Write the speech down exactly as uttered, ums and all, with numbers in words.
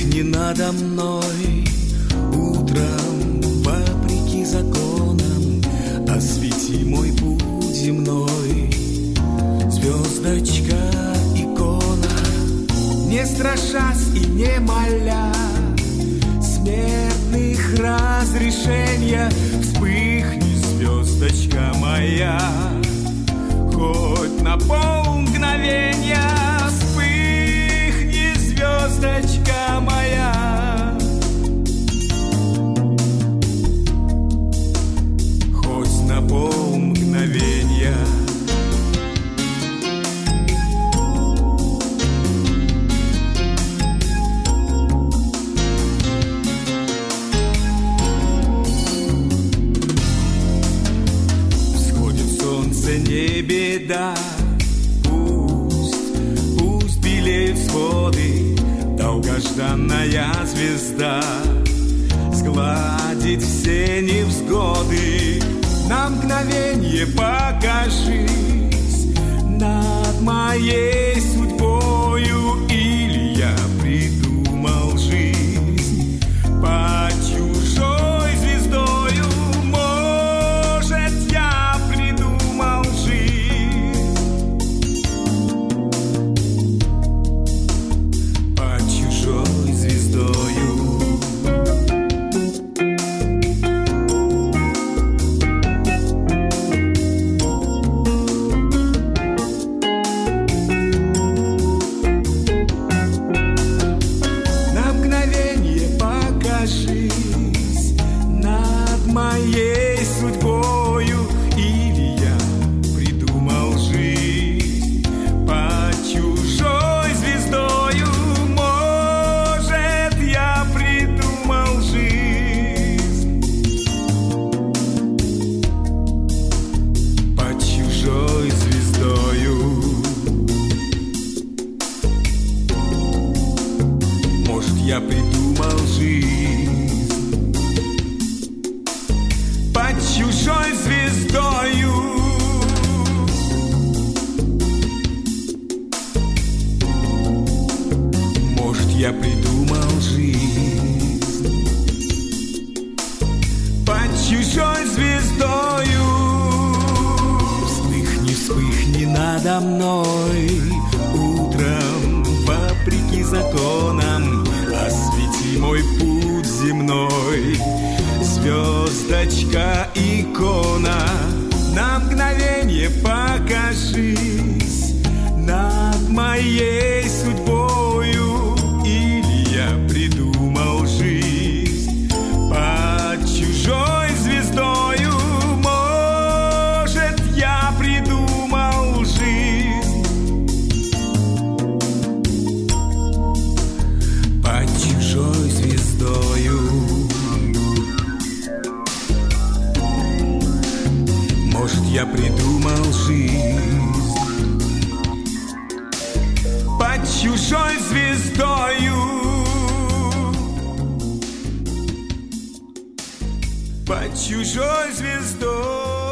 вспыхни надо мной утром, вопреки законам, освети мой путь земной. Звездочка, икона, не страшась и не моля смертных разрешения, вспыхни, звездочка моя, хоть на полмгновения. Вспыхни, звездочка моя, хоть на полмгновения. Не беда, пусть, пусть белеют своды, долгожданная звезда сгладит все невзгоды. На мгновенье покажись над моей судьбою, или я придумал жизнь под чужой звездою. Моей судьбою, или я придумал жизнь под чужой звездою. Может, я придумал жизнь под чужой звездою. Может, я придумал жизнь под чужой звездою. Может, я придумал жизнь под чужой звездою. Вспыхни, вспыхни надо мной утром, вопреки законам, освети мой путь земной. Звездочка, икона, на мгновенье покажись над моей судьбою, или я придумал жизнь под чужой звездою. Может, я придумал жизнь под чужой звездою. Может, я придумал жизнь под чужой звездою. Под чужой звездой.